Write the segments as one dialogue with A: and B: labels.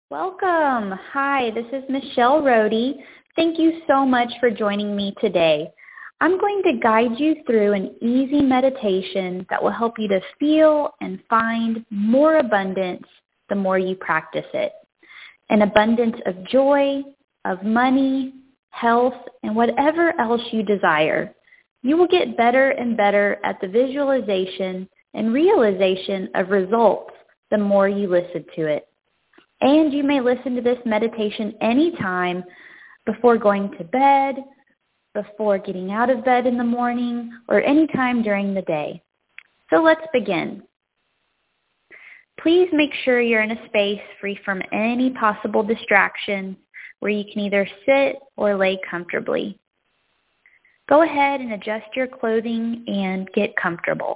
A: Welcome. Hi, this is Michelle Rohde. Thank you so much for joining me today. I'm going to guide you through an easy meditation that will help you to feel and find more abundance the more you practice it. An abundance of joy, of money, health, and whatever else you desire. You will get better and better at the visualization and realization of results the more you listen to it. And you may listen to this meditation anytime before going to bed, before getting out of bed in the morning, or anytime during the day. So let's begin. Please make sure you're in a space free from any possible distractions where you can either sit or lay comfortably. Go ahead and adjust your clothing and get comfortable.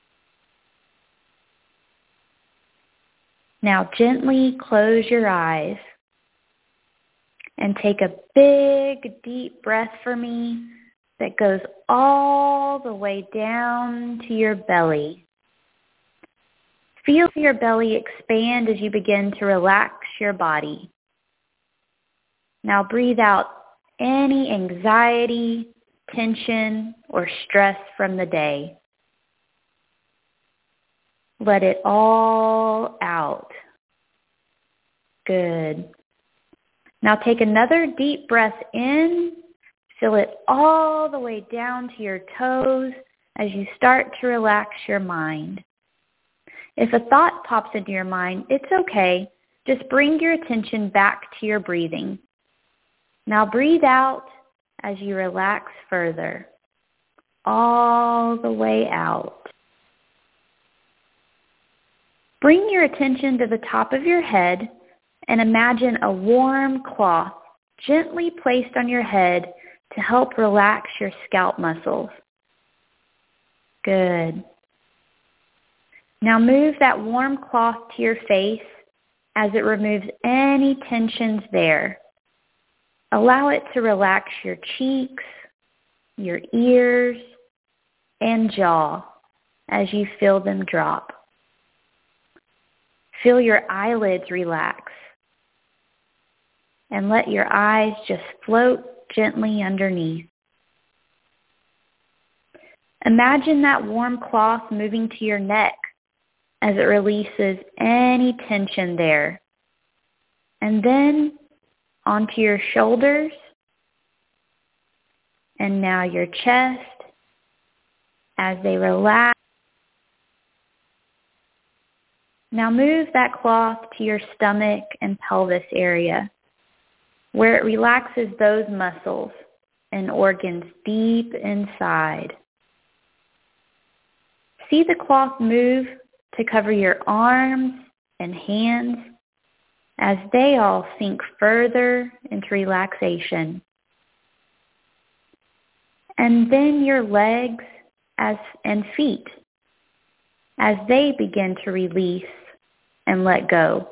A: Now gently close your eyes and take a big, deep breath for me that goes all the way down to your belly. Feel your belly expand as you begin to relax your body. Now breathe out any anxiety, tension, or stress from the day. Let it all out. Good. Now take another deep breath in. Feel it all the way down to your toes as you start to relax your mind. If a thought pops into your mind, it's okay. Just bring your attention back to your breathing. Now breathe out as you relax further, all the way out. Bring your attention to the top of your head and imagine a warm cloth gently placed on your head to help relax your scalp muscles. Good. Now move that warm cloth to your face as it removes any tensions there. Allow it to relax your cheeks, your ears, and jaw as you feel them drop. Feel your eyelids relax and let your eyes just float gently underneath. Imagine that warm cloth moving to your neck as it releases any tension there. And then onto your shoulders, and now your chest as they relax. Now move that cloth to your stomach and pelvis area, where it relaxes those muscles and organs deep inside. See the cloth move to cover your arms and hands as they all sink further into relaxation. And then your legs and feet as they begin to release and let go.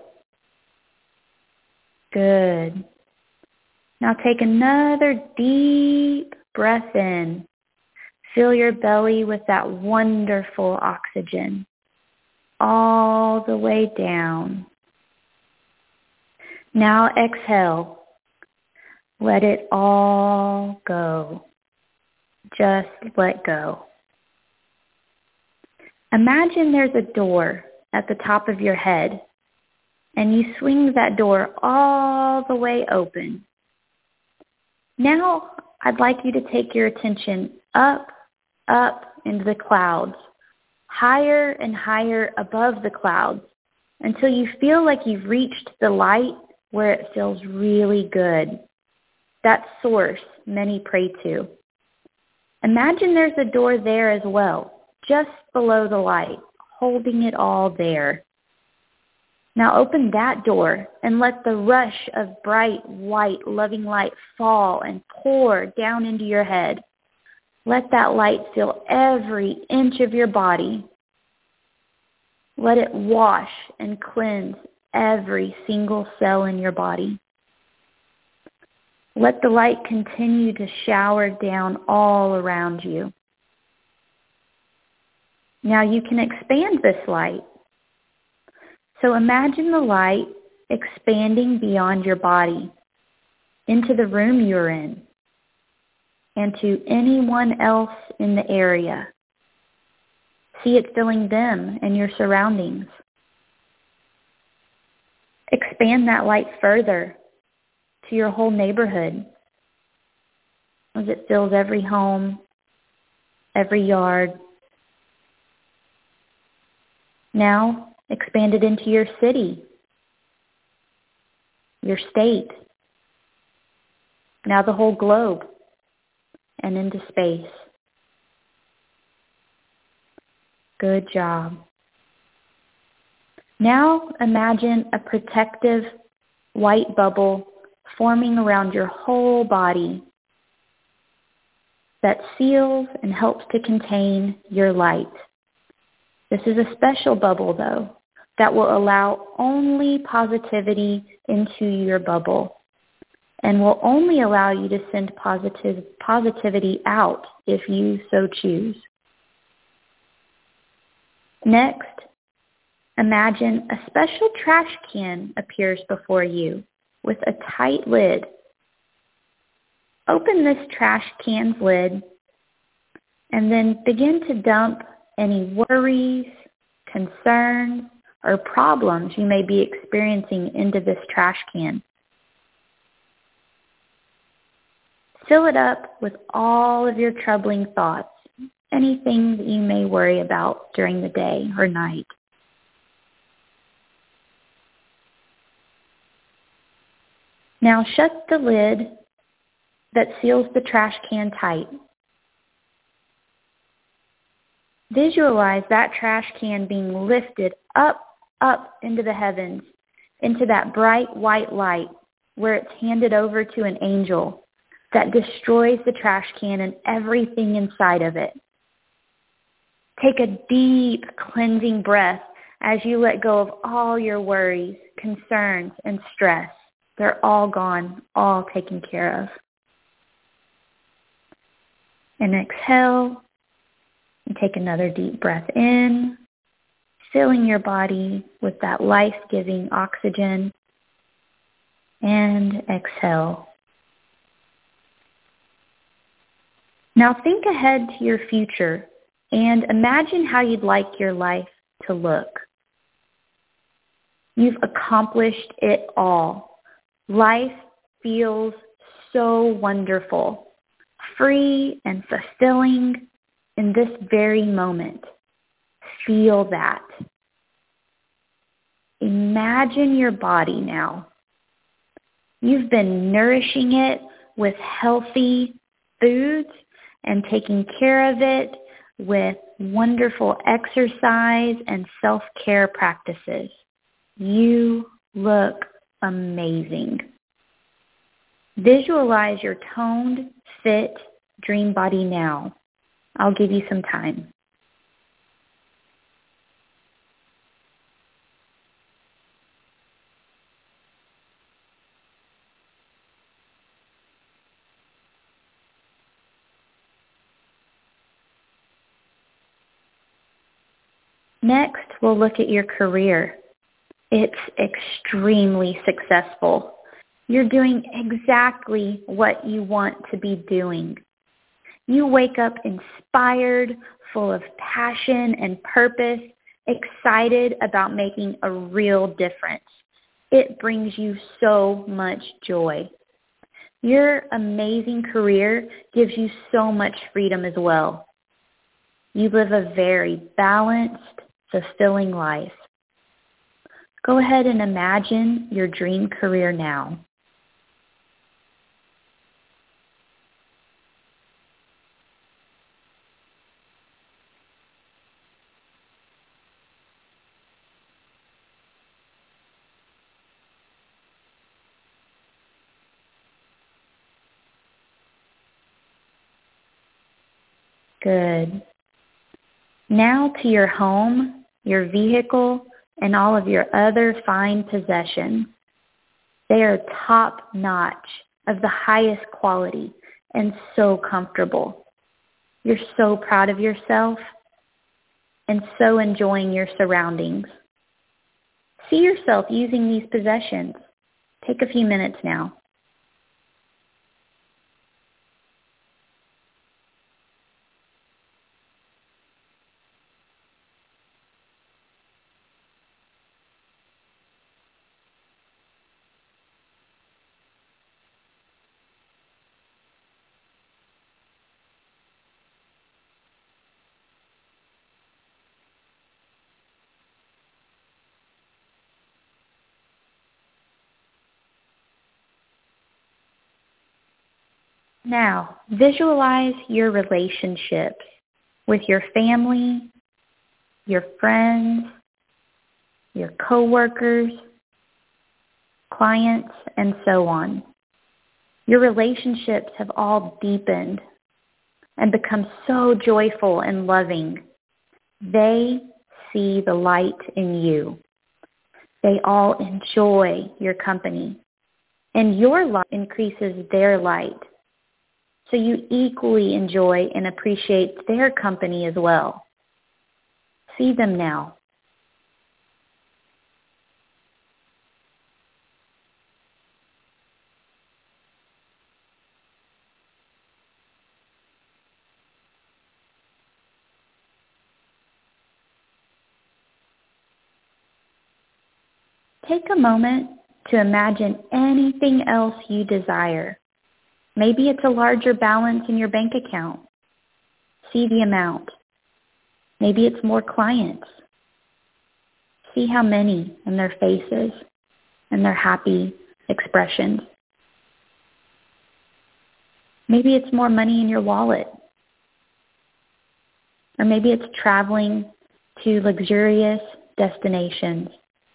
A: Good. Now take another deep breath in. Fill your belly with that wonderful oxygen all the way down. Now exhale. Let it all go. Just let go. Imagine there's a door at the top of your head, and you swing that door all the way open. Now I'd like you to take your attention up into the clouds, higher and higher above the clouds, until you feel like you've reached the light where it feels really good. That source many pray to. Imagine there's a door there as well, just below the light, holding it all there. Now open that door and let the rush of bright, white, loving light fall and pour down into your head. Let that light fill every inch of your body. Let it wash and cleanse every single cell in your body. Let the light continue to shower down all around you. Now you can expand this light. So imagine the light expanding beyond your body, into the room you're in, and to anyone else in the area. See it filling them and your surroundings. Expand that light further to your whole neighborhood as it fills every home, every yard. Now expand it into your city, your state, now the whole globe, and into space. Good job. Now imagine a protective white bubble forming around your whole body that seals and helps to contain your light. This is a special bubble, though, that will allow only positivity into your bubble and will only allow you to send positivity out if you so choose. Next, imagine a special trash can appears before you with a tight lid. Open this trash can's lid and then begin to dump any worries, concerns, or problems you may be experiencing into this trash can. Fill it up with all of your troubling thoughts, anything that you may worry about during the day or night. Now shut the lid that seals the trash can tight. Visualize that trash can being lifted up into the heavens, into that bright white light where it's handed over to an angel that destroys the trash can and everything inside of it. Take a deep cleansing breath as you let go of all your worries, concerns, and stress. They're all gone, all taken care of. And exhale, and take another deep breath in, filling your body with that life-giving oxygen, and exhale. Now think ahead to your future and imagine how you'd like your life to look. You've accomplished it all. Life feels so wonderful, free and fulfilling in this very moment. Feel that. Imagine your body now. You've been nourishing it with healthy foods and taking care of it with wonderful exercise and self-care practices. You look amazing. Visualize your toned, fit dream body now. I'll give you some time. Next, we'll look at your career. It's extremely successful. You're doing exactly what you want to be doing. You wake up inspired, full of passion and purpose, excited about making a real difference. It brings you so much joy. Your amazing career gives you so much freedom as well. You live a very balanced, fulfilling life. Go ahead and imagine your dream career now. Good. Now to your home, your vehicle, and all of your other fine possessions. They are top-notch, of the highest quality, and so comfortable. You're so proud of yourself and so enjoying your surroundings. See yourself using these possessions. Take a few minutes now. Now, visualize your relationships with your family, your friends, your coworkers, clients, and so on. Your relationships have all deepened and become so joyful and loving. They see the light in you. They all enjoy your company, and your light increases their light. So you equally enjoy and appreciate their company as well. See them now. Take a moment to imagine anything else you desire. Maybe it's a larger balance in your bank account. See the amount. Maybe it's more clients. See how many in their faces and their happy expressions. Maybe it's more money in your wallet. Or maybe it's traveling to luxurious destinations.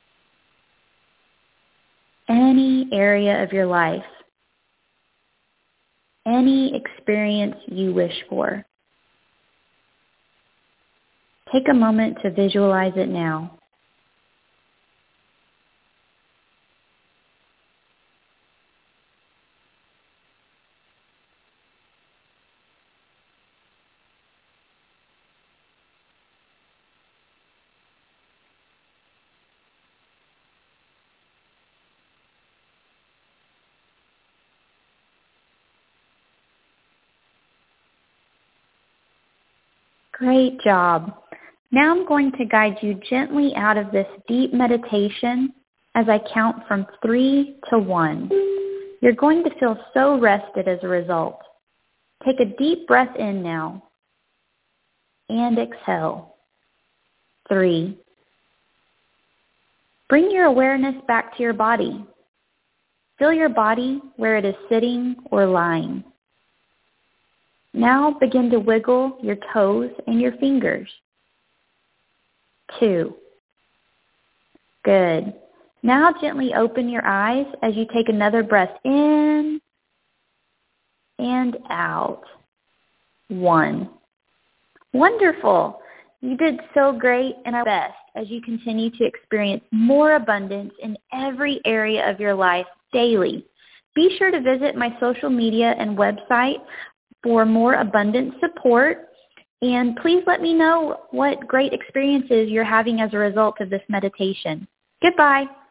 A: Any area of your life, any experience you wish for. Take a moment to visualize it now. Great job. Now I'm going to guide you gently out of this deep meditation as I count from 3 to 1. You're going to feel so rested as a result. Take a deep breath in now and exhale. 3. Bring your awareness back to your body. Feel your body where it is sitting or lying. Now begin to wiggle your toes and your fingers. 2. Good. Now gently open your eyes as you take another breath in and out. 1. Wonderful. You did so great, and our best as you continue to experience more abundance in every area of your life daily. Be sure to visit my social media and website for more abundance support. And please let me know what great experiences you're having as a result of this meditation. Goodbye.